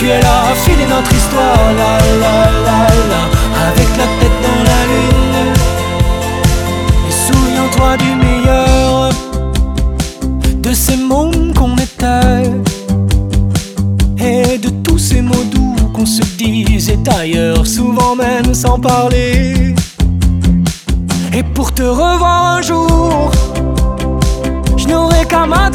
es là, filer notre histoire, la la la la, avec la tête dans la lune. Et souviens-toi du meilleur de ces mômes qu'on était, et de tous ces mots doux qu'on se disait ailleurs, souvent même sans parler. Et pour te revoir un jour, je n'aurai qu'à m'adresser